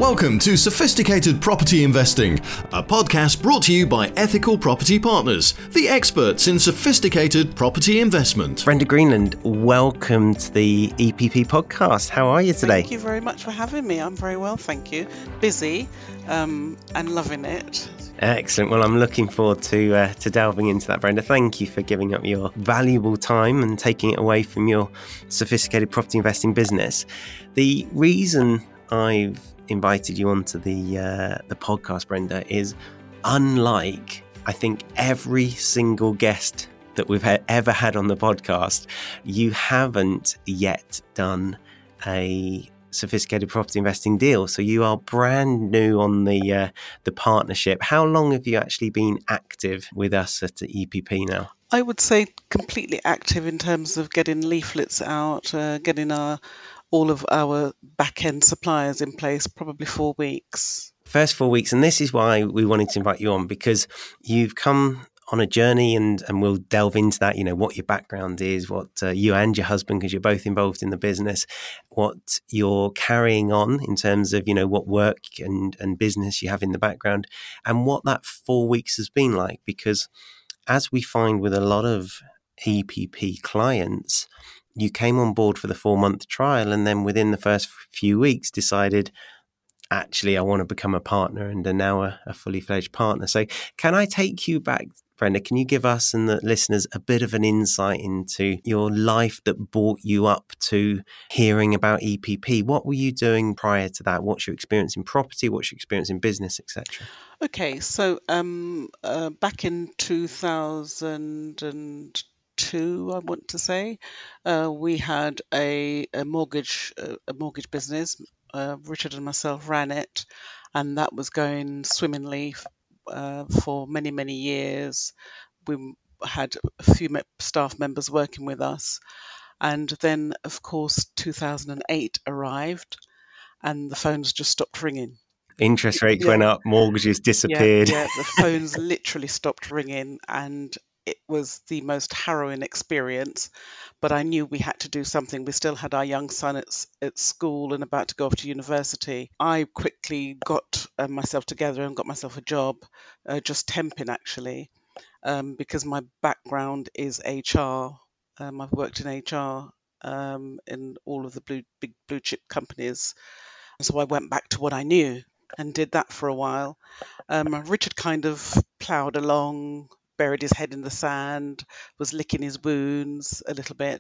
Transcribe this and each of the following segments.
Welcome to Sophisticated Property Investing, a podcast brought to you by Ethical Property Partners, the experts in sophisticated property investment. Brenda Greenland, welcome to the EPP podcast. How are you today? Thank you very much for having me. I'm very well, thank you. Busy and loving it. Excellent. Well, I'm looking forward to delving into that, Brenda. Thank you for giving up your valuable time and taking it away from your sophisticated property investing business. The reason I've invited you onto the podcast, Brenda, is unlike, I think, every single guest that we've ever had on the podcast, you haven't yet done a sophisticated property investing deal. So you are brand new on the partnership. How long have you actually been active with us at the EPP now? I would say completely active in terms of getting leaflets out, getting all of our back-end suppliers in place, probably 4 weeks. First 4 weeks, and this is why we wanted to invite you on, because you've come on a journey and we'll delve into that, what your background is, what you and your husband, because you're both involved in the business, what you're carrying on in terms of, what work and business you have in the background, and what that 4 weeks has been like. Because as we find with a lot of EPP clients, you came on board for the 4-month trial and then within the first few weeks decided, actually, I want to become a partner and are now a fully fledged partner. So can I take you back, Brenda? Can you give us and the listeners a bit of an insight into your life that brought you up to hearing about EPP? What were you doing prior to that? What's your experience in property? What's your experience in business, etc.? Okay, so back in 2002, I want to say, we had a mortgage business. Richard and myself ran it, and that was going swimmingly for many, many years. We had a few staff members working with us, and then, of course, 2008 arrived, and the phones just stopped ringing. Interest rates went up, mortgages disappeared. Yeah, the phones literally stopped ringing, and it was the most harrowing experience. But I knew we had to do something. We still had our young son at school and about to go off to university. I quickly got myself together and got myself a job, just temping actually, because my background is HR. I've worked in HR in all of the big blue chip companies. So I went back to what I knew and did that for a while. Richard kind of ploughed along, buried his head in the sand, was licking his wounds a little bit.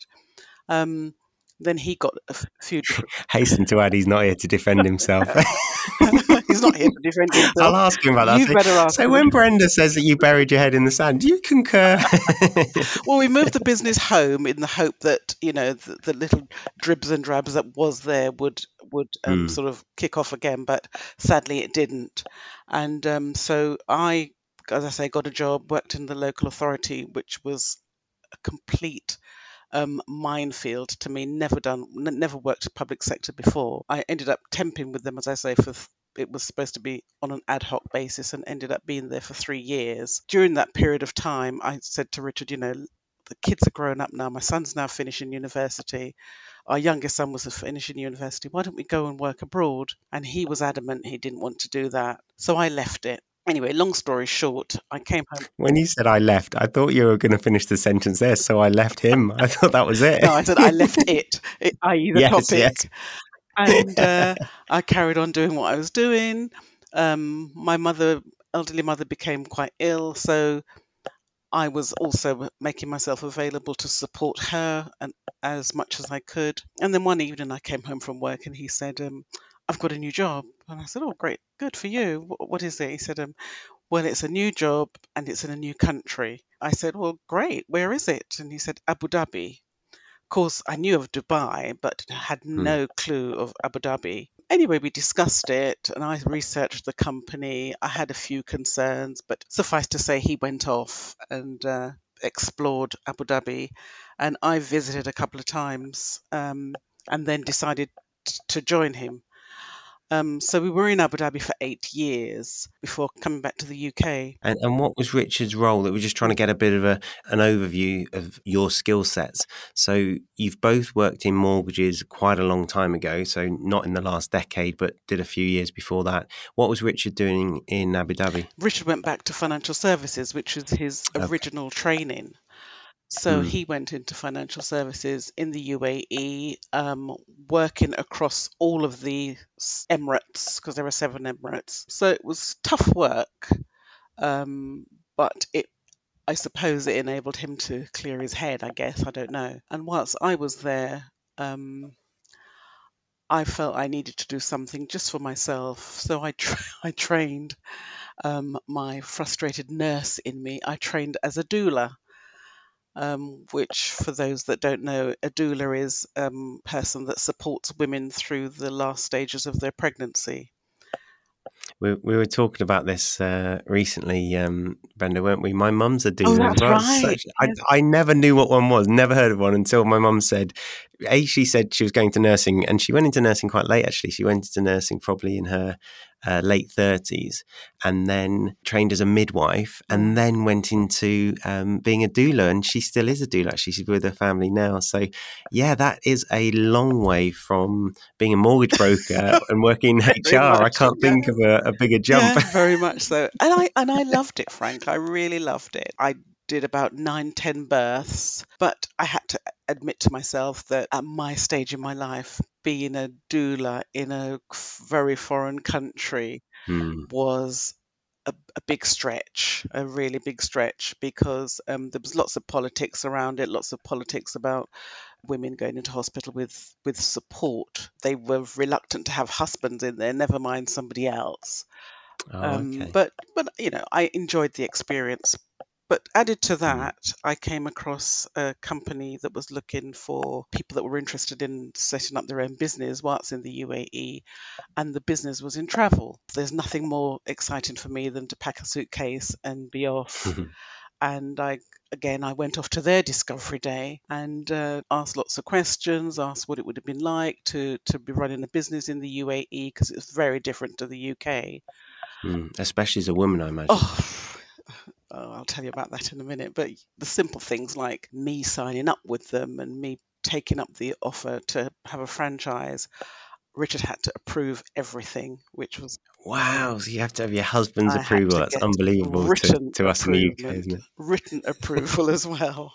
Then he got a few different... Hasten to add, he's not here to defend himself. He's not here to defend himself. I'll ask him about that. You better ask him. When Brenda says that you buried your head in the sand, do you concur? Well, we moved the business home in the hope that, the little dribs and drabs that was there would sort of kick off again, but sadly it didn't. And so I, as I say, got a job, worked in the local authority, which was a complete minefield to me. Never worked public sector before. I ended up temping with them, as I say, it was supposed to be on an ad hoc basis, and ended up being there for 3 years. During that period of time, I said to Richard, the kids are grown up now. My son's now finishing university. Our youngest son was finishing university. Why don't we go and work abroad? And he was adamant he didn't want to do that. So I left it. Anyway, long story short, I came home. When you said I left, I thought you were going to finish the sentence there. So I left him. I thought that was it. No, I said I left it, i.e. the topic. Yes. And I carried on doing what I was doing. My elderly mother, became quite ill, so I was also making myself available to support her and as much as I could. And then one evening I came home from work and he said, I've got a new job. And I said, oh, great, good for you. What is it? He said, well, it's a new job and it's in a new country. I said, well, great, where is it? And he said, Abu Dhabi. Of course, I knew of Dubai, but had no clue of Abu Dhabi. Anyway, we discussed it and I researched the company. I had a few concerns, but suffice to say, he went off and explored Abu Dhabi. And I visited a couple of times and then decided to join him. So we were in Abu Dhabi for 8 years before coming back to the UK. And what was Richard's role? That we're just trying to get a bit of an overview of your skill sets. So you've both worked in mortgages quite a long time ago, so not in the last decade, but did a few years before that. What was Richard doing in Abu Dhabi? Richard went back to financial services, which was his Okay. original training. So he went into financial services in the UAE, working across all of the Emirates, because there are 7 Emirates. So it was tough work, but I suppose it enabled him to clear his head, I guess. I don't know. And whilst I was there, I felt I needed to do something just for myself. So I trained my frustrated nurse in me. I trained as a doula. Which, for those that don't know, a doula is a person that supports women through the last stages of their pregnancy. We were talking about this recently, Brenda, weren't we? My mum's a Oh, doula as that's well. right. Yes. I never knew what one was, never heard of one until my mum said, she said she was going to nursing, and she went into nursing quite late, actually. She went into nursing probably in her late 30s, and then trained as a midwife, and then went into being a doula, and she still is a doula, actually. She's with her family now. So, yeah, that is a long way from being a mortgage broker and working in Very HR. I much, can't yeah. think of a bigger jump. Yeah, very much so. And I loved it, Frank. I really loved it. I did about 9, 10 births, but I had to admit to myself that at my stage in my life, being a doula in a very foreign country was a big stretch, a really big stretch, because there was lots of politics around it, lots of politics about women going into hospital with support. They were reluctant to have husbands in there, never mind somebody else. Oh, okay. But I enjoyed the experience. But added to Mm. that, I came across a company that was looking for people that were interested in setting up their own business whilst in the UAE, and the business was in travel. There's nothing more exciting for me than to pack a suitcase and be off. And I went off to their discovery day and asked lots of questions, asked what it would have been like to be running a business in the UAE, because it's very different to the UK. Especially as a woman, I imagine. I'll tell you about that in a minute. But the simple things like me signing up with them and me taking up the offer to have a franchise, Richard had to approve everything, which was Wow, so you have to have your husband's I had approval. to That's get unbelievable written to us in the UK, approval, isn't it? written approval as well.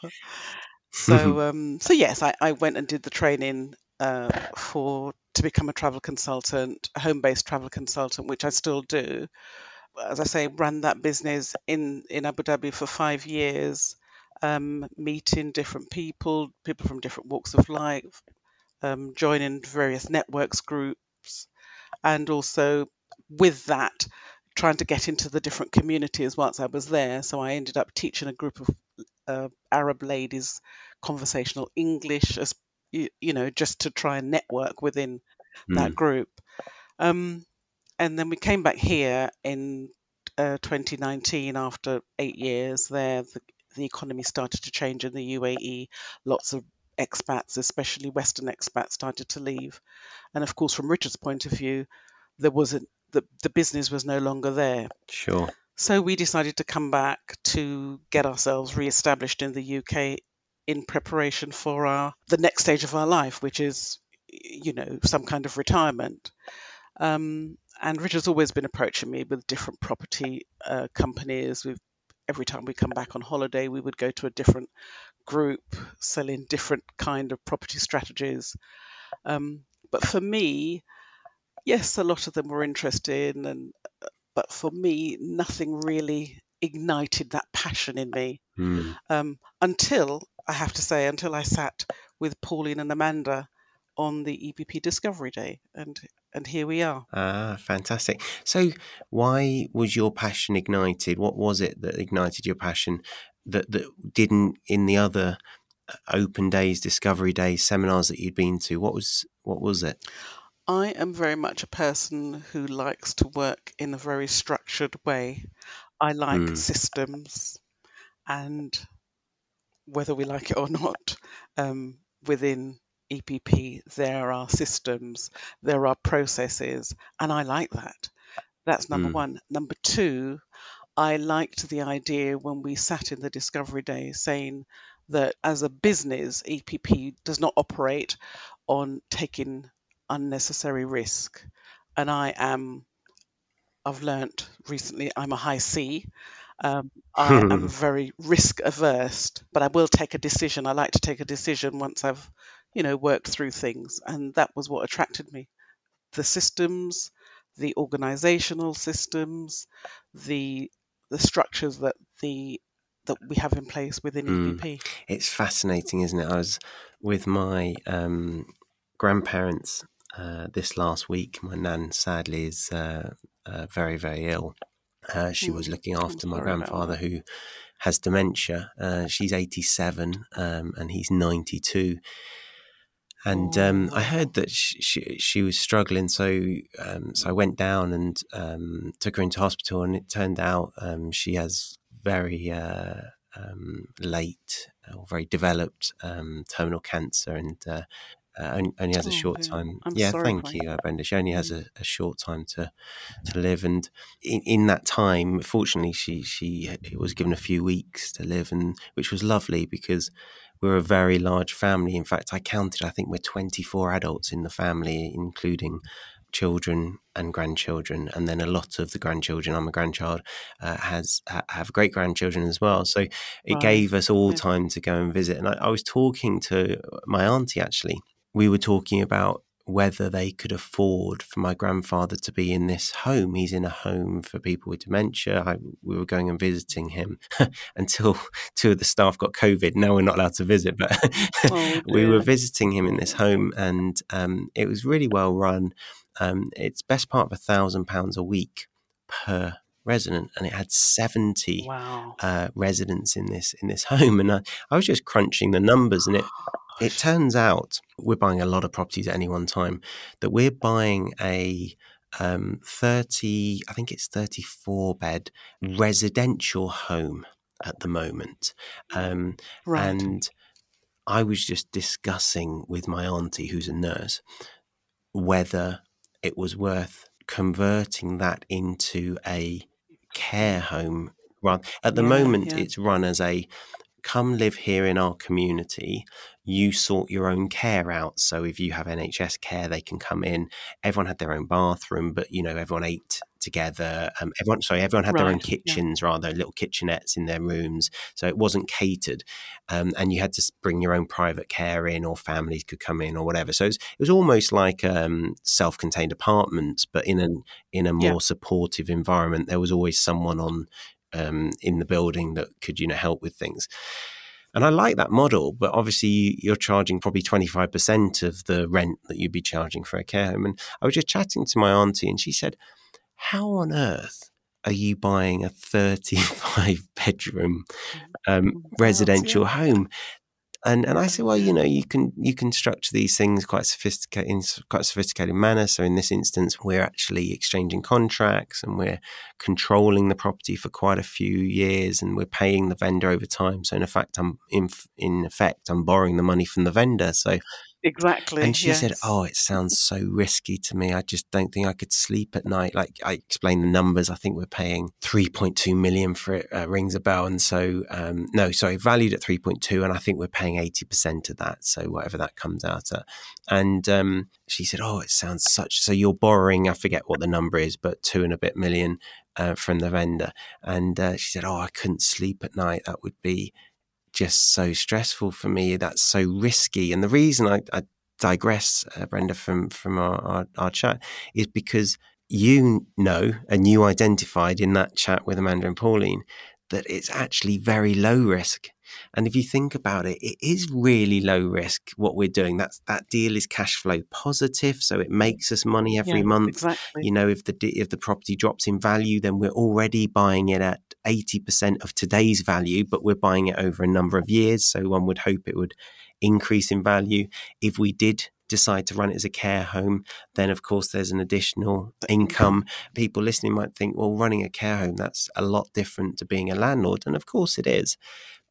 So yes, I went and did the training to become a travel consultant, a home-based travel consultant, which I still do. As I say, ran that business in Abu Dhabi for 5 years, meeting different people from different walks of life, joining various networks groups, and also with that, trying to get into the different communities whilst I was there. So I ended up teaching a group of Arab ladies conversational English, as just to try and network within that group. And then we came back here in 2019 after 8 years there. The economy started to change in the UAE. Lots of expats, especially Western expats, started to leave. And of course, from Richard's point of view, there wasn't the business was no longer there. Sure. So we decided to come back to get ourselves re-established in the UK in preparation for the next stage of our life, which is, some kind of retirement. And Richard's always been approaching me with different property companies. Every time we come back on holiday, we would go to a different group selling different kind of property strategies. But for me, yes, a lot of them were interested, but for me, nothing really ignited that passion in me until I sat with Pauline and Amanda on the EPP Discovery Day, and here we are. Ah, fantastic. So why was your passion ignited? What was it that ignited your passion that didn't in the other open days, discovery days, seminars that you'd been to? What was it? I am very much a person who likes to work in a very structured way. I like systems, and whether we like it or not, within EPP, there are systems, there are processes, and I like that. That's number one. Number two, I liked the idea when we sat in the Discovery Day saying that as a business, EPP does not operate on taking unnecessary risk. And I've learnt recently, I'm a high C. I am very risk averse, but I will take a decision. I like to take a decision once I've, worked through things. And that was what attracted me. The systems, the organizational systems, the structures that we have in place within EPP. It's fascinating, isn't it? I was with my grandparents this last week. My nan sadly is very, very ill. She was looking after my grandfather who has dementia. She's 87 and he's 92. And I heard that she was struggling, so I went down and took her into hospital, and it turned out she has very late or very developed terminal cancer, and only has a short time. Thank you, Brenda. She only has a short time to live, and in that time, fortunately, she was given a few weeks to live, and which was lovely because we're a very large family. In fact, I counted, I think we're 24 adults in the family, including children and grandchildren. And then a lot of the grandchildren, I'm a grandchild, have great-grandchildren as well. So it gave us all time to go and visit. And I was talking to my auntie, actually. We were talking about whether they could afford for my grandfather to be in this home. He's in a home for people with dementia. We were going and visiting him until two of the staff got COVID. Now we're not allowed to visit, but we were visiting him in this home, and it was really well run. It's best part of £1,000 a week per resident, and it had 70 residents in this home. And I was just crunching the numbers, and it turns out we're buying a lot of properties at any one time, that we're buying a 34 bed residential home at the moment. And I was just discussing with my auntie, who's a nurse, whether it was worth converting that into a care home. At the moment, it's run as a come live here in our community, you sort your own care out. So if you have NHS care, they can come in. Everyone had their own bathroom, but everyone ate together. Everyone had their own kitchens, rather, little kitchenettes in their rooms. So it wasn't catered, and you had to bring your own private care in, or families could come in, or whatever. So it was almost like self-contained apartments, but in a more supportive environment. There was always someone on in the building that could help with things. And I like that model, but obviously you're charging probably 25% of the rent that you'd be charging for a care home. And I was just chatting to my auntie, and she said, how on earth are you buying a 35-bedroom residential home? And I said, well, you can structure these things in quite a sophisticated manner. So in this instance, we're actually exchanging contracts, and we're controlling the property for quite a few years, and we're paying the vendor over time. So in effect, I'm borrowing the money from the vendor. So exactly. And she said, "Oh, it sounds so risky to me. I just don't think I could sleep at night." Like, I explained the numbers. I think we're paying 3.2 million for it. Rings a bell. And so, valued at 3.2, and I think we're paying 80% of that. So whatever that comes out at. And she said, "Oh, it sounds so you're borrowing, I forget what the number is, but 2 and a bit million from the vendor." And she said, "Oh, I couldn't sleep at night. That would be just so stressful for me. That's so risky." And the reason I digress, Brenda, from our chat is because and you identified in that chat with Amanda and Pauline that it's actually very low risk. And if you think about it, it is really low risk what we're doing. That deal is cash flow positive, so it makes us money every month. Exactly. If the property drops in value, then we're already buying it at 80% of today's value, but we're buying it over a number of years. So one would hope it would increase in value. If we did decide to run it as a care home, then of course there's an additional income. People listening might think, well, running a care home, that's a lot different to being a landlord. And of course it is. But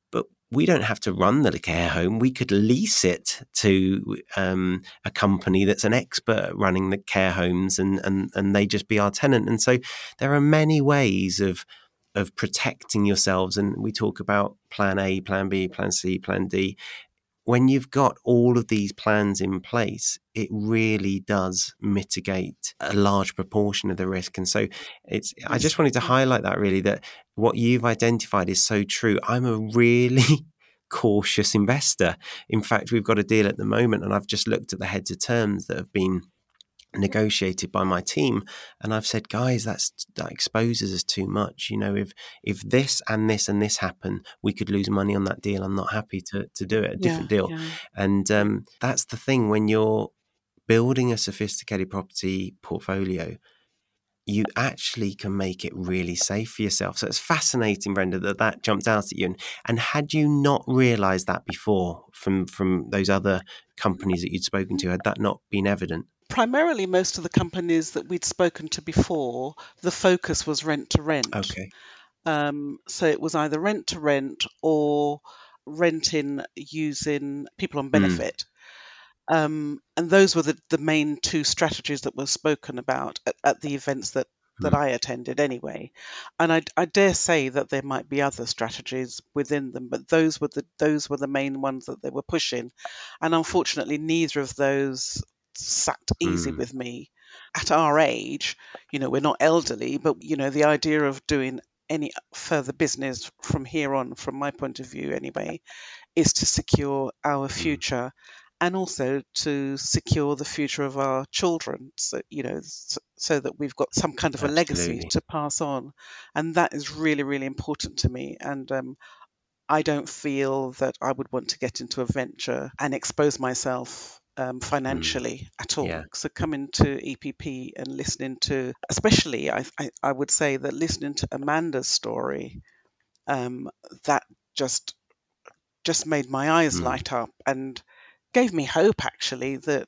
we don't have to run the care home. We could lease it to a company that's an expert at running the care homes, and they just be our tenant. And so there are many ways of protecting yourselves. And we talk about plan A, plan B, plan C, plan D. When you've got all of these plans in place, it really does mitigate a large proportion of the risk. And so I just wanted to highlight that, really, that what you've identified is so true. I'm a really cautious investor. In fact, we've got a deal at the moment, and I've just looked at the heads of terms that have been negotiated by my team, and I've said, guys, that exposes us too much. If this and this and this happen, we could lose money on that deal. I'm not happy to do it, a different deal. And that's the thing, when you're building a sophisticated property portfolio, you actually can make it really safe for yourself. So it's fascinating, Brenda, that jumped out at you. And had you not realised that before from those other companies that you'd spoken to, had that not been evident? Primarily, most of the companies that we'd spoken to before, the focus was rent to rent. Okay. So it was either rent to rent or renting using people on benefit. And those were the main two strategies that were spoken about at the events that I attended anyway. And I dare say that there might be other strategies within them, but those were the main ones that they were pushing. And unfortunately, neither of those sat easy with me. At our age, we're not elderly, but the idea of doing any further business from here on, from my point of view anyway, is to secure our future and also to secure the future of our children, so so that we've got some kind of a legacy to pass on. And that is really, really important to me. And I don't feel that I would want to get into a venture and expose myself financially at all. Yeah. So coming to EPP and listening to, especially, I would say that listening to Amanda's story, that just made my eyes light up and gave me hope, actually, that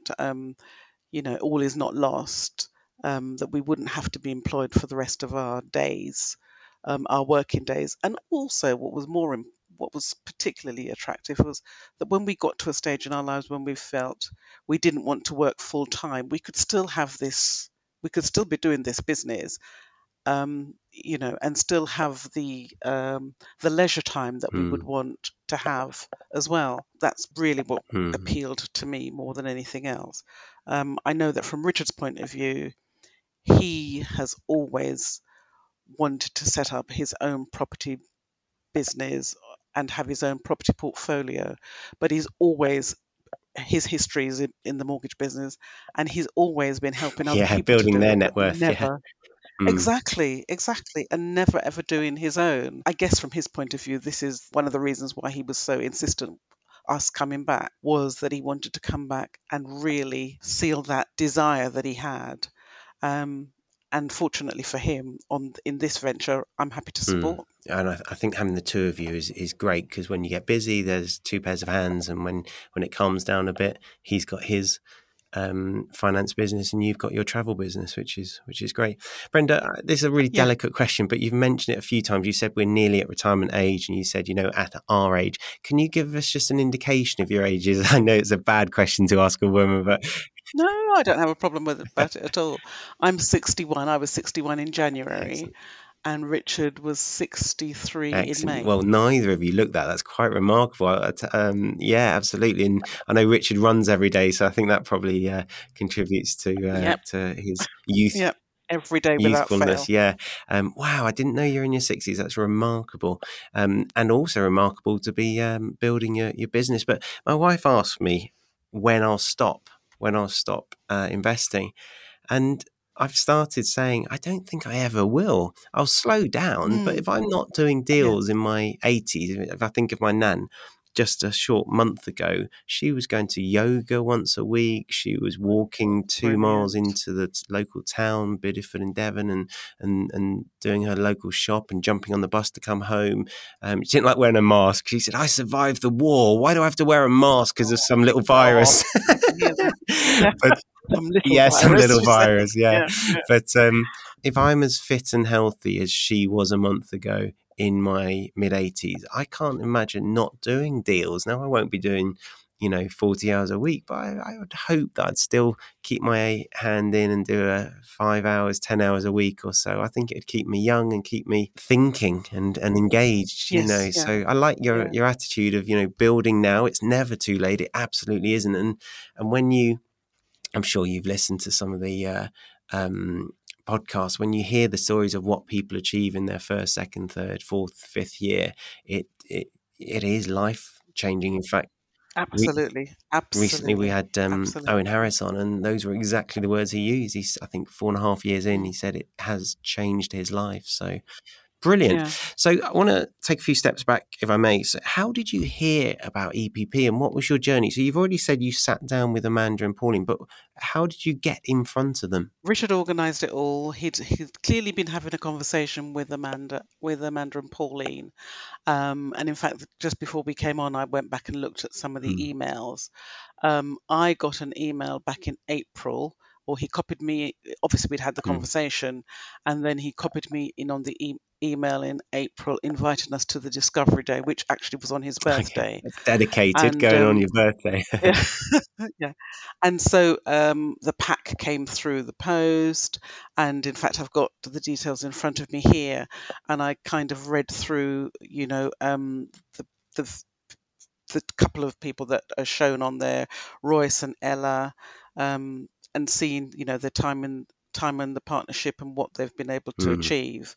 all is not lost, that we wouldn't have to be employed for the rest of our days, our working days. And also, what was particularly attractive was that when we got to a stage in our lives when we felt we didn't want to work full time, we could still be doing this business, and still have the leisure time that we would want to have as well. That's really what appealed to me more than anything else. I know that from Richard's point of view, he has always wanted to set up his own property business and have his own property portfolio, but his history is in the mortgage business, and he's always been helping other people building to do their it, net worth. Exactly, and never ever doing his own. I guess from his point of view, this is one of the reasons why he was so insistent us coming back, was that he wanted to come back and really seal that desire that he had. And fortunately for him, in this venture, I'm happy to support. And I think having the two of you is great, because when you get busy, there's two pairs of hands, and when it calms down a bit, he's got his finance business and you've got your travel business, which is great. Brenda, this is a really delicate question, but you've mentioned it a few times. You said we're nearly at retirement age, and you said, at our age. Can you give us just an indication of your ages? I know it's a bad question to ask a woman, but... No, I don't have a problem with it at all. I'm 61. I was 61 in January. Excellent. And Richard was 63 in May. Well, neither of you looked that. That's quite remarkable. Yeah, absolutely. And I know Richard runs every day, so I think that probably contributes to his youth. Yep. Every day without fail. Yeah. Wow, I didn't know you're in your 60s. That's remarkable. And also remarkable to be building your business. But my wife asked me when I'll stop investing. And I've started saying, I don't think I ever will. I'll slow down, but if I'm not doing deals in my 80s, if I think of my nan, just a short month ago, she was going to yoga once a week. She was walking 2 miles into the local town, Bideford in Devon, and doing her local shop and jumping on the bus to come home. She didn't like wearing a mask. She said, I survived the war. Why do I have to wear a mask because of some little virus? Some little virus. Yeah. But if I'm as fit and healthy as she was a month ago, in my mid-80s, I can't imagine not doing deals. Now, I won't be doing 40 hours a week, but I would hope that I'd still keep my hand in and do 5 hours, 10 hours a week or so. I think it'd keep me young and keep me thinking and engaged, Yes, yeah, So I like yeah. your attitude of, building now. It's never too late. It absolutely isn't. And when I'm sure you've listened to some of the podcasts, when you hear the stories of what people achieve in their first, second, third, fourth, fifth year, it is life changing. In fact, Absolutely, recently we absolutely, had Owen absolutely. Harris on, and those were exactly the words he used. He's, I think, 4.5 years in, Mm. he said it has changed his life. So brilliant. Yeah. So I want to take a few steps back, if I may. So how did you hear about EPP, and what was your journey? So you've already said you sat down with Amanda and Pauline, but how did you get in front of them? Richard organised it all. He'd clearly been having a conversation with Amanda and Pauline. And in fact, just before we came on, I went back and looked at some of the emails. I got an email back in April, or he copied me. Obviously, we'd had the conversation, and then he copied me in on the email in April, inviting us to the Discovery Day, which actually was on his birthday. It's dedicated, And going on your birthday. yeah, yeah. And so the pack came through the post, and in fact, I've got the details in front of me here, and I kind of read through, the the couple of people that are shown on there, Royce and Ella, and seeing, the time in the partnership and what they've been able to achieve.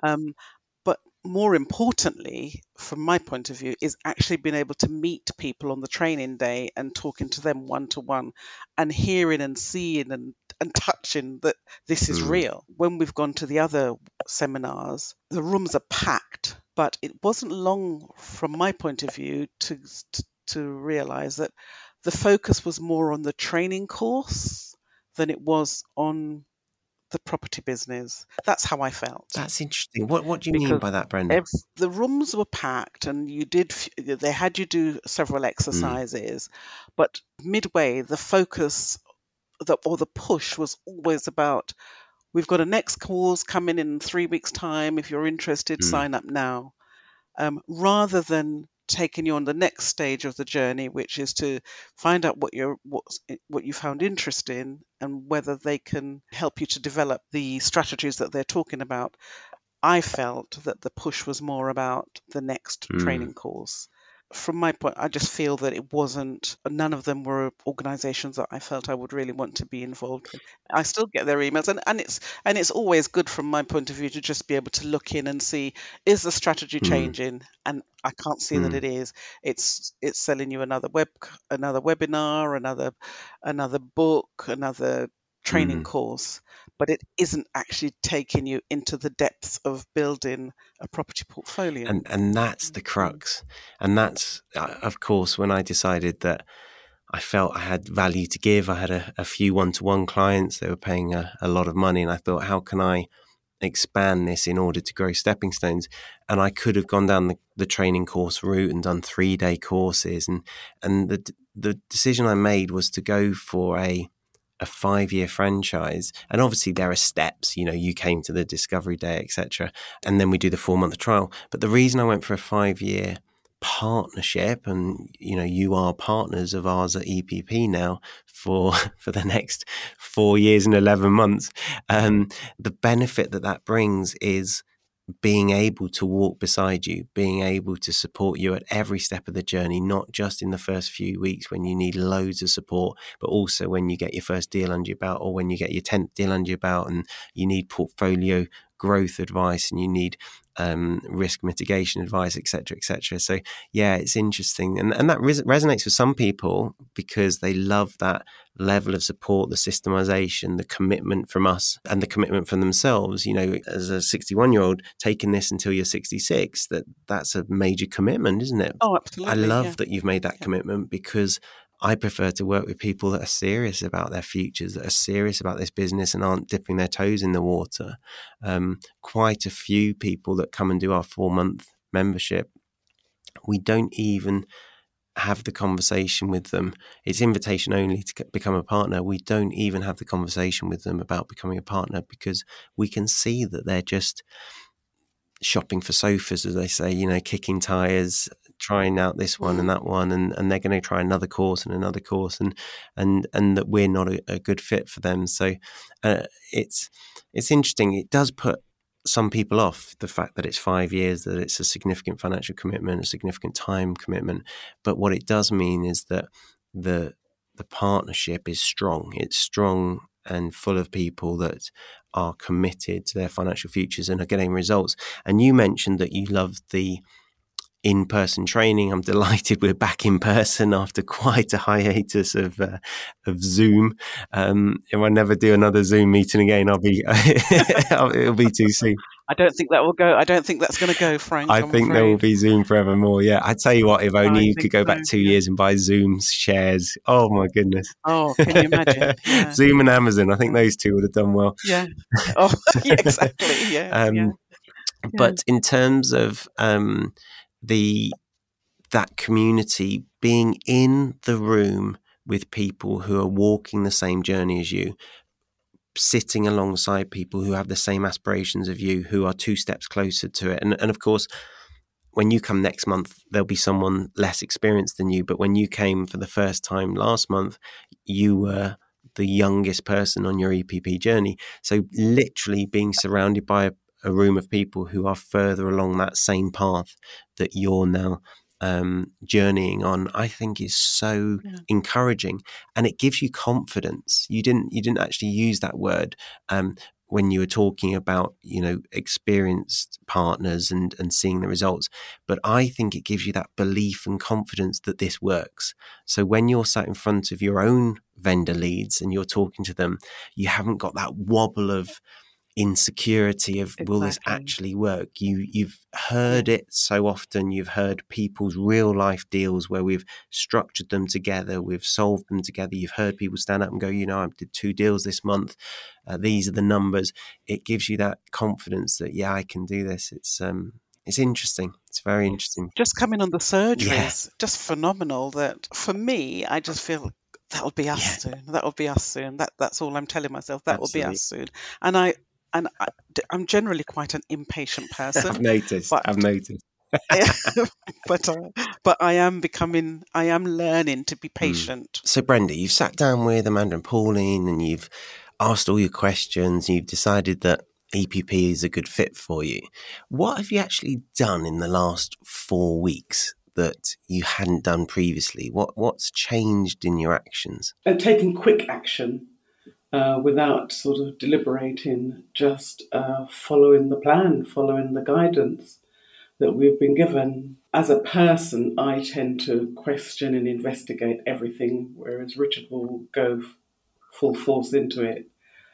But more importantly, from my point of view, is actually being able to meet people on the training day and talking to them one to one, and hearing and seeing and touching that this is real. When we've gone to the other seminars, the rooms are packed, but it wasn't long from my point of view to realize that the focus was more on the training course than it was on the property business. That's how I felt. That's interesting. What do you mean Because by that, Brendan? the rooms were packed, and they had you do several exercises, but midway the focus or the push was always about, we've got a next course coming in 3 weeks time. If you're interested, sign up now. Rather than taking you on the next stage of the journey, which is to find out what you found interesting and whether they can help you to develop the strategies that they're talking about. I felt that the push was more about the next training course. From my point, I just feel that none of them were organizations that I felt I would really want to be involved with. I still get their emails, and it's always good from my point of view to just be able to look in and see, is the strategy changing? And I can't see that it is. It's selling you another webinar, another book, another training course, but it isn't actually taking you into the depths of building a property portfolio. And that's the crux. And that's, of course, when I decided that I felt I had value to give. I had a few one-to-one clients. They were paying a lot of money. And I thought, how can I expand this in order to grow stepping stones? And I could have gone down the training course route and done 3-day courses. And the decision I made was to go for a 5-year franchise. And obviously there are steps, you came to the Discovery Day, etc. And then we do the 4-month trial. But the reason I went for a 5-year partnership, and you are partners of ours at EPP now for the next 4 years and 11 months, the benefit that brings is being able to walk beside you, being able to support you at every step of the journey, not just in the first few weeks when you need loads of support, but also when you get your first deal under your belt, or when you get your 10th deal under your belt and you need portfolio growth advice and you need risk mitigation advice, etc., etc. So yeah, it's interesting, and that resonates with some people because they love that level of support, the systemization, the commitment from us, and the commitment from themselves. As a 61-year-old taking this until you're 66, that's a major commitment, isn't it? Oh, absolutely. I love that you've made that commitment, because I prefer to work with people that are serious about their futures, that are serious about this business and aren't dipping their toes in the water. Quite a few people that come and do our 4-month membership, we don't even have the conversation with them. It's invitation only to become a partner. We don't even have the conversation with them about becoming a partner, because we can see that shopping for sofas, as they say, kicking tires, trying out this one and that one, and they're going to try another course and another course, and that we're not a good fit for them. So it's interesting. It does put some people off, the fact that it's 5 years, that it's a significant financial commitment, a significant time commitment. But what it does mean is that the partnership is strong. It's strong and full of people that are committed to their financial futures and are getting results. And you mentioned that you love the in-person training. I'm delighted we're back in person after quite a hiatus of Zoom. If I never do another Zoom meeting again, it'll be too soon. I don't think that will go. I don't think that's going to go, Frank. I think there will be Zoom forevermore. Yeah, I tell you what, if only you could go back 2 years and buy Zoom shares. Oh my goodness. Oh, can you imagine? Yeah. Zoom and Amazon. I think those two would have done well. Yeah. Oh, yeah, exactly. Yeah. But in terms of that community, being in the room with people who are walking the same journey as you, sitting alongside people who have the same aspirations of you, who are 2 steps closer to it. And of course, when you come next month, there'll be someone less experienced than you. But when you came for the first time last month, you were the youngest person on your EPP journey. So literally being surrounded by a room of people who are further along that same path that you're now journeying on, I think is so encouraging, and it gives you confidence. You didn't actually use that word when you were talking about experienced partners and seeing the results, but I think it gives you that belief and confidence that this works. So when you're sat in front of your own vendor leads and you're talking to them, you haven't got that wobble of insecurity of will this actually work. You've heard it so often. You've heard people's real life deals where we've structured them together, we've solved them together. You've heard people stand up and go, I did 2 deals this month, these are the numbers. It gives you that confidence that I can do this. It's interesting. It's very interesting. Just coming on the surgeries, just phenomenal. That for me, I just feel that'll be us soon. That'll be us soon. That's all I'm telling myself. That will be us soon. And I'm generally quite an impatient person. I've noticed. But I am learning to be patient. So Brenda, you've sat down with Amanda and Pauline and you've asked all your questions. You've decided that EPP is a good fit for you. What have you actually done in the last 4 weeks that you hadn't done previously? What's changed in your actions? Taking quick action. Without sort of deliberating, just following the plan, following the guidance that we've been given. As a person, I tend to question and investigate everything, whereas Richard will go full force into it.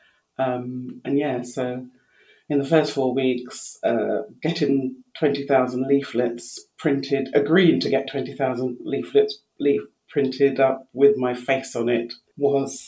So in the first 4 weeks, getting 20,000 leaflets printed, agreeing to get 20,000 leaflets printed up with my face on it was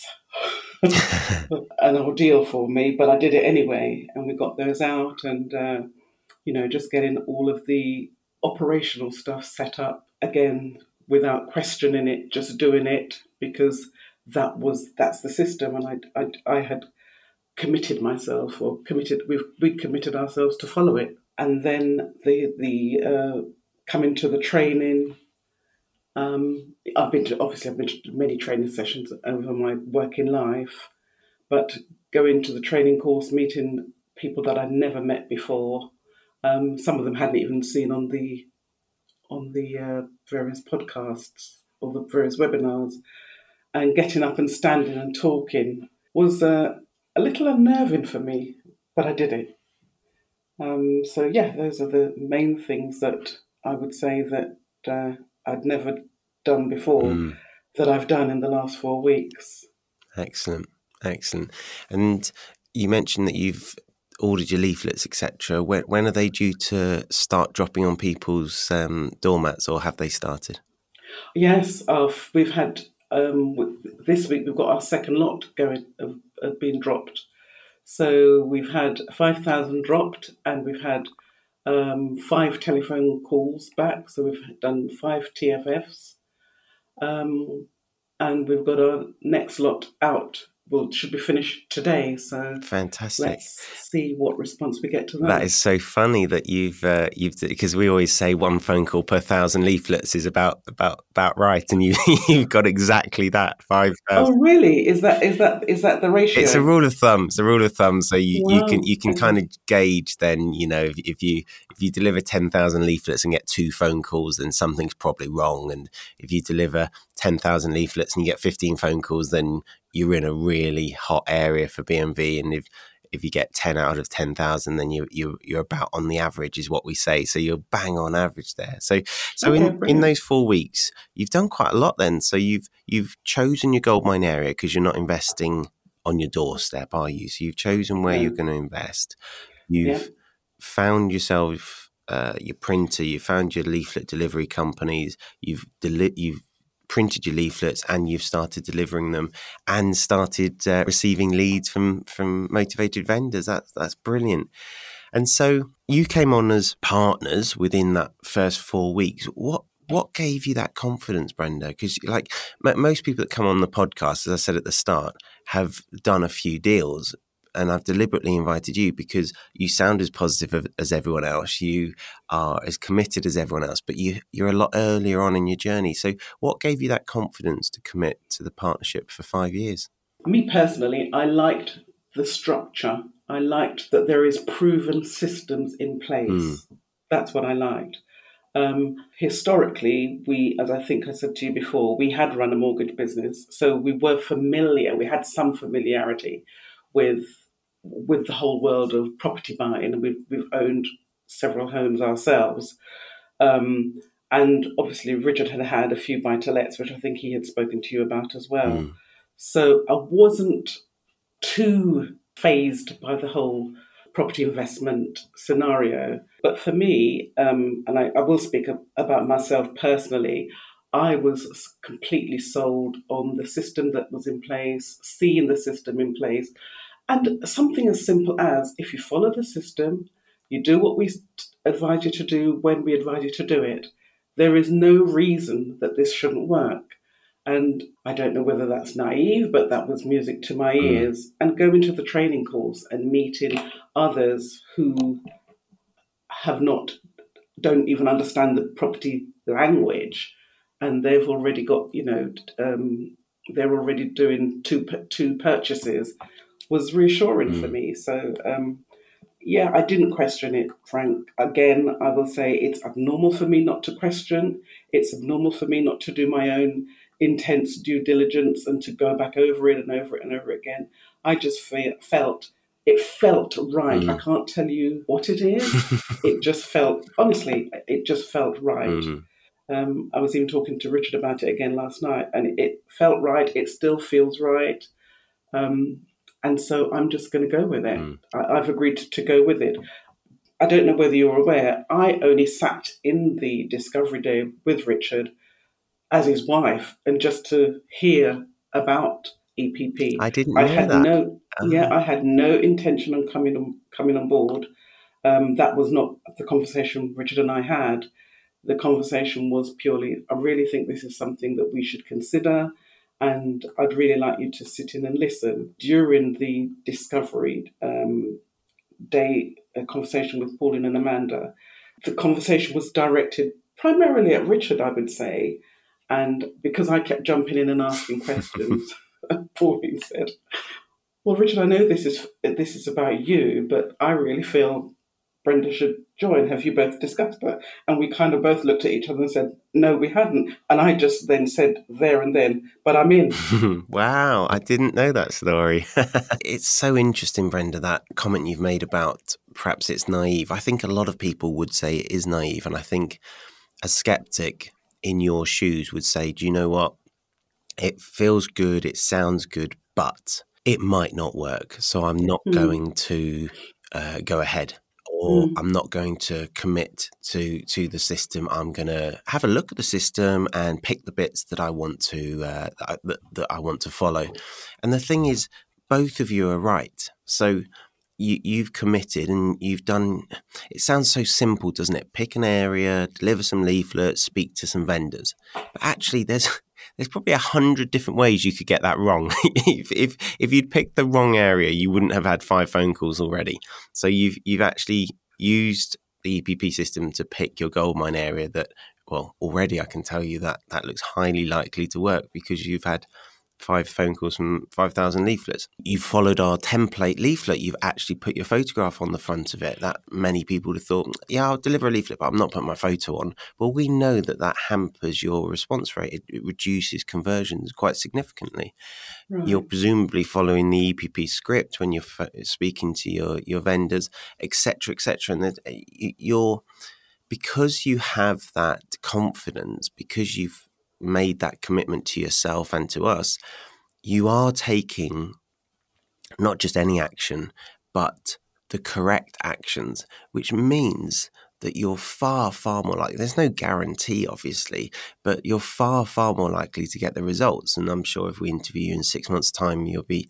an ordeal for me, but I did it anyway, and we got those out, and just getting all of the operational stuff set up again without questioning it, just doing it because that's the system, and I had committed myself, we committed ourselves to follow it. And then the coming to the training. I've been to many training sessions over my working life, but going to the training course, meeting people that I'd never met before. Some of them hadn't even seen on the various podcasts or the various webinars, and getting up and standing and talking was a little unnerving for me, but I did it. Those are the main things that I would say that I'd never done before that I've done in the last 4 weeks. Excellent. And you mentioned that you've ordered your leaflets, etc. When are they due to start dropping on people's doormats, or have they started? Yes, we've had this week we've got our second lot being dropped. So we've had 5,000 dropped, and we've had 5 telephone calls back. So we've done 5 TFFs, and we've got our next lot out should be finished today. So fantastic. Let's see what response we get to that. That is so funny that you've because we always say one phone call per 1,000 leaflets is about right, and you've got exactly that 5,000. Oh, really? Is that the ratio? It's a rule of thumb. It's a rule of thumb. So you can Okay. kind of gauge then. If you deliver 10,000 leaflets and get 2 phone calls, then something's probably wrong. And if you deliver 10,000 leaflets and you get 15 phone calls, then you're in a really hot area for BMV. And if you get 10 out of 10,000, then you're about on the average, is what we say. So you're bang on average there. So Okay, in those 4 weeks, you've done quite a lot then. So you've chosen your goldmine area because you're not investing on your doorstep, are you? So you've chosen where you're going to invest. You've found yourself your printer. You found your leaflet delivery companies. You've printed your leaflets and you've started delivering them and started receiving leads from motivated vendors. That's brilliant. And so you came on as partners within that first 4 weeks. What gave you that confidence, Brenda? Because like most people that come on the podcast, as I said at the start, have done a few deals. And I've deliberately invited you because you sound as positive as everyone else. You are as committed as everyone else, but you're a lot earlier on in your journey. So what gave you that confidence to commit to the partnership for 5 years? Me personally, I liked the structure. I liked that there is proven systems in place. That's what I liked. Historically, as I think I said to you before, we had run a mortgage business. So we were familiar. We had some familiarity with the whole world of property buying. We've owned several homes ourselves. And obviously Richard had a few buy-to-lets, which I think he had spoken to you about as well. So I wasn't too fazed by the whole property investment scenario. But for me, and I will speak about myself personally, I was completely sold on the system that was in place, seeing the system in place. And something as simple as, if you follow the system, you do what we advise you to do when we advise you to do it, there is no reason that this shouldn't work. And I don't know whether that's naive, but that was music to my ears. And going to the training course and meeting others who don't even understand the property language, and they've already got, they're already doing two purchases, was reassuring for me. So, I didn't question it, Frank. Again, I will say it's abnormal for me not to question. It's abnormal for me not to do my own intense due diligence and to go back over it and over it and over again. I just felt right. I can't tell you what it is. It just felt right. I was even talking to Richard about it again last night, and it felt right. It still feels right. And so I'm just going to go with it. I've agreed to go with it. I don't know whether you're aware, I only sat in the discovery day with Richard as his wife, and just to hear about EPP. I didn't know that. I had no intention of coming on board. That was not the conversation Richard and I had. The conversation was purely, I really think this is something that we should consider, and I'd really like you to sit in and listen. During the discovery day conversation with Pauline and Amanda, the conversation was directed primarily at Richard, I would say, and because I kept jumping in and asking questions, Pauline said, well, Richard, I know this is about you, but I really feel Brenda should join. Have you both discussed that? And we kind of both looked at each other and said, no, we hadn't. And I just then said there and then, but I'm in. Wow, I didn't know that story. It's so interesting, Brenda, that comment you've made about perhaps it's naive. I think a lot of people would say it is naive. And I think a skeptic in your shoes would say, do you know what? It feels good, it sounds good, but it might not work. So I'm not going to go ahead. Or I'm not going to commit to the system. I'm going to have a look at the system and pick the bits that I want to that I want to follow. And the thing is, both of you are right. So you've committed and you've done. It sounds so simple, doesn't it? Pick an area, deliver some leaflets, speak to some vendors. But actually, there's there's probably 100 different ways you could get that wrong. if you'd picked the wrong area, you wouldn't have had 5 phone calls already. So you've actually used the EPP system to pick your goldmine area that, well, already I can tell you that looks highly likely to work because you've had 5 phone calls from 5,000 leaflets. You've followed our template leaflet. You've actually put your photograph on the front of it. That many people would have thought, yeah, I'll deliver a leaflet, but I'm not putting my photo on. Well, we know that hampers your response rate. It reduces conversions quite significantly. Right. You're presumably following the EPP script when you're speaking to your vendors, etc., etc. And because you have that confidence, because you've made that commitment to yourself and to us, you are taking not just any action, but the correct actions, which means that you're far, far more likely. There's no guarantee, obviously, but you're far, far more likely to get the results. And I'm sure if we interview you in 6 months' time, you'll be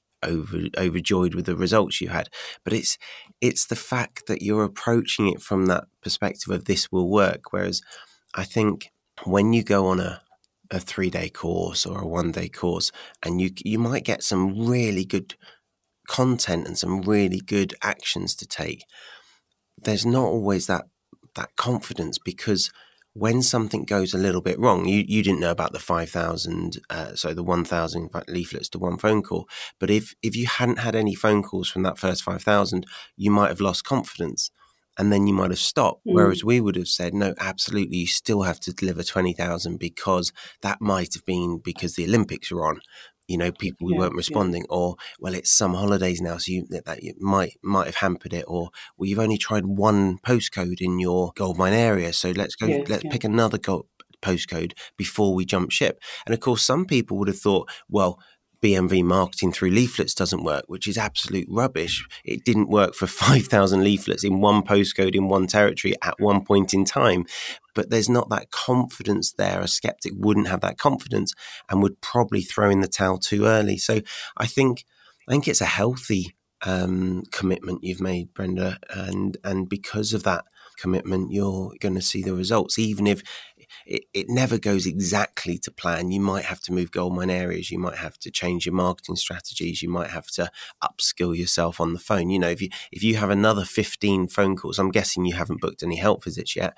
overjoyed with the results you had. But it's the fact that you're approaching it from that perspective of this will work. Whereas I think when you go on a 3-day course or a 1-day course, and you might get some really good content and some really good actions to take, there's not always that confidence, because when something goes a little bit wrong, you didn't know about the 5,000, the 1,000 leaflets to one phone call. But if you hadn't had any phone calls from that first 5,000, you might have lost confidence. And then you might have stopped. Whereas we would have said, no, absolutely, you still have to deliver 20,000 because that might have been because the Olympics are on. People weren't responding, or, well, it's some holidays now, so you might have hampered it, or, well, you've only tried one postcode in your goldmine area, so let's pick another postcode before we jump ship. And of course, some people would have thought, well, BMV marketing through leaflets doesn't work, which is absolute rubbish. It didn't work for 5,000 leaflets in one postcode in one territory at one point in time. But there's not that confidence there. A skeptic wouldn't have that confidence and would probably throw in the towel too early. So I think it's a healthy commitment you've made, Brenda, and because of that commitment, you're going to see the results, even if it never goes exactly to plan. You might have to move goldmine areas. You might have to change your marketing strategies. You might have to upskill yourself on the phone. If you have another 15 phone calls, I'm guessing you haven't booked any help visits yet.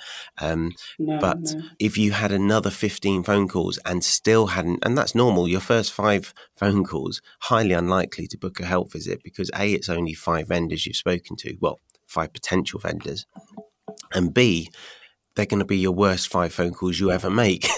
No. If you had another 15 phone calls and still hadn't, and that's normal, your first 5 phone calls, highly unlikely to book a help visit, because A, it's only 5 vendors you've spoken to, well, 5 potential vendors, and B, they're going to be your worst 5 phone calls you ever make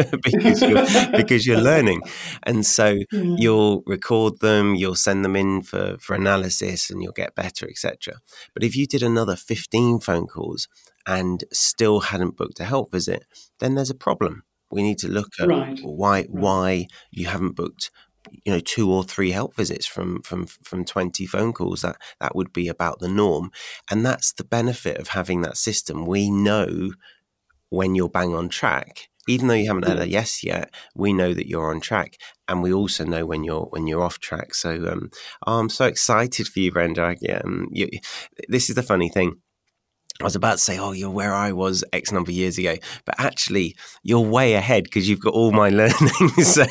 because you're learning. And so you'll record them, you'll send them in for analysis, and you'll get better, etc. But if you did another 15 phone calls and still hadn't booked a help visit, then there's a problem. We need to look at why you haven't booked 2 or 3 help visits from 20 phone calls. That would be about the norm. And that's the benefit of having that system. We know when you're bang on track. Even though you haven't had a yes yet, we know that you're on track, and we also know when you're off track. So I'm so excited for you, Brenda. This is the funny thing. I was about to say, you're where I was X number of years ago, but actually you're way ahead because you've got all my learning. So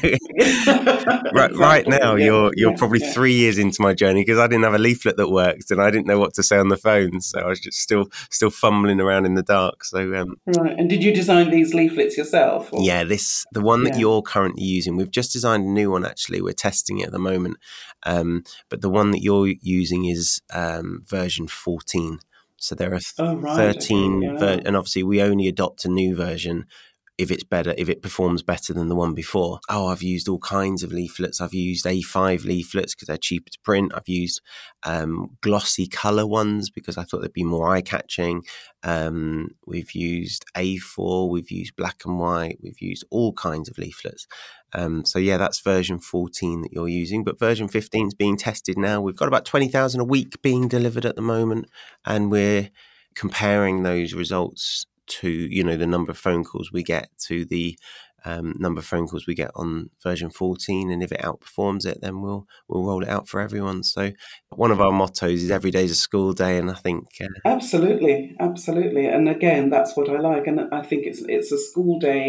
right now you're probably 3 years into my journey, because I didn't have a leaflet that worked and I didn't know what to say on the phone. So I was just still fumbling around in the dark. So right. And did you design these leaflets yourself? Or? Yeah, the one that you're currently using, we've just designed a new one. Actually, we're testing it at the moment. But the one that you're using is version 14. So there are 13, and obviously we only adopt a new version if it's better, if it performs better than the one before. I've used all kinds of leaflets. I've used A5 leaflets because they're cheaper to print. I've used glossy colour ones because I thought they'd be more eye-catching. We've used A4, we've used black and white, we've used all kinds of leaflets. That's version 14 that you're using, but version 15 is being tested now. We've got about 20,000 a week being delivered at the moment, and we're comparing those results to, the number of phone calls we get to the number of phone calls we get on version 14. And if it outperforms it, then we'll roll it out for everyone. So one of our mottos is every day's a school day. And I think... Absolutely. And again, that's what I like. And I think it's a school day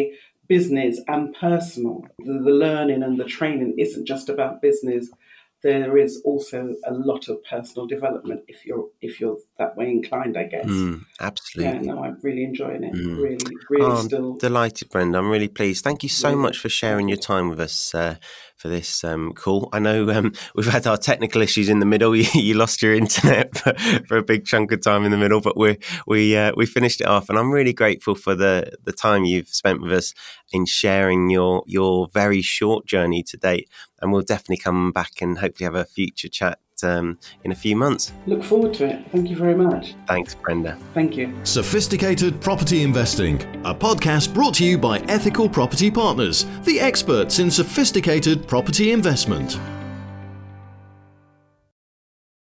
business and personal. The learning and the training isn't just about business. There is also a lot of personal development if you're that way inclined, I guess. Absolutely. Yeah, no, I'm really enjoying it. Really still. I'm delighted, Brenda. I'm really pleased. Thank you so much for sharing your time with us for this call. I know we've had our technical issues in the middle. You lost your internet for a big chunk of time in the middle, but we finished it off, and I'm really grateful for the time you've spent with us in sharing your very short journey to date. And we'll definitely come back and hopefully have a future chat in a few months. Look forward to it. Thank you very much. Thanks, Brenda. Thank you. Sophisticated Property Investing, a podcast brought to you by Ethical Property Partners, the experts in sophisticated property investment.